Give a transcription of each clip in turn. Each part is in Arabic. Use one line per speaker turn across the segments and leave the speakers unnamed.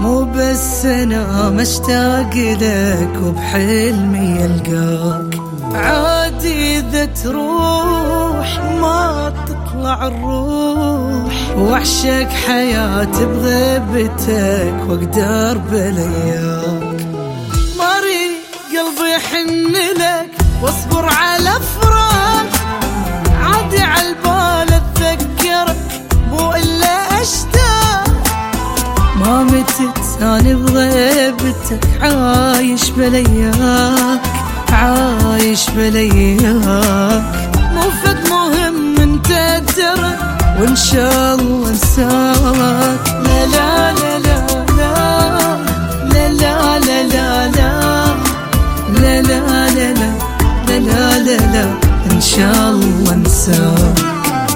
مو بس انا مشتاق لك وبحلمي القاك، عادي اذا تروح ما تطلع الروح، واعشق حياتي بغيبتك واقدر بلياك. ماري قلبي يحن لك واصبر على فراق، عادي عالبال اتذكرك مو الا اشتاق. ما متت انا بغيبتك عايش بلياك، عايش بلياك. مو فد مهم انت ترى وان شاء الله انساك. لا لا لا لا لا لا لا لا لا لا لا لا لا لا لا لا ان شاء الله انساك.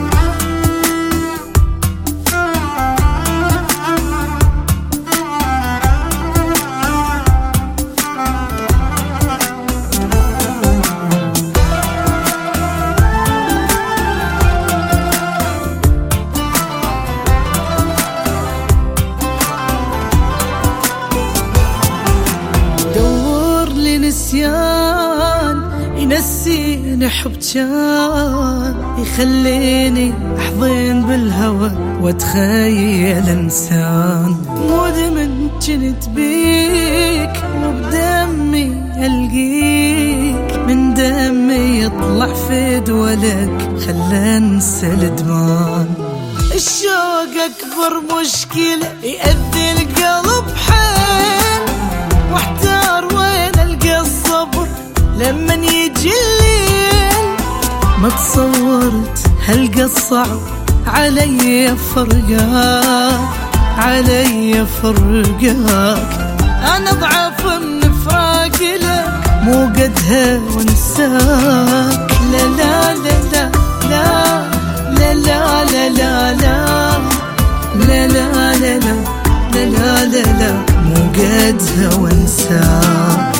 نسيان ينسيني حب كان، يخليني احضن بالهوى واتخيل انسان. مدمن جنت بيك وبدمي القيك، من دمي يطلع فد ولك خلى انسى الادمان. الشوق اكبر مشكلة يأذي القلب حيل، واحتار وين القى الصبر لمن يجي الليل. ما تصورت هلقى الصعب علي فرقاك، علي فرقاك. انا ضعف من فراق لك مو قدها وانساك. لا لا لا لا لا لا لا لا لا لا لا لا لا لا لا لا مو قدها وانساك.